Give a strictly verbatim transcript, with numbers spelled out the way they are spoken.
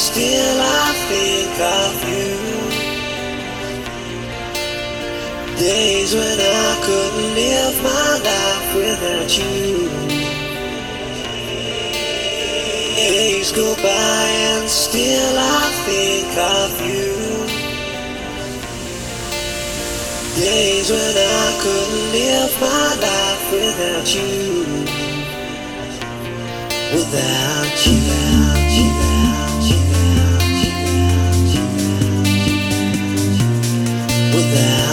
still I think of you. Days when I couldn't live my life without you. Days go by and still I think of you. Days when I couldn't live my life without you. Without you, without you, without you, without you, without you, without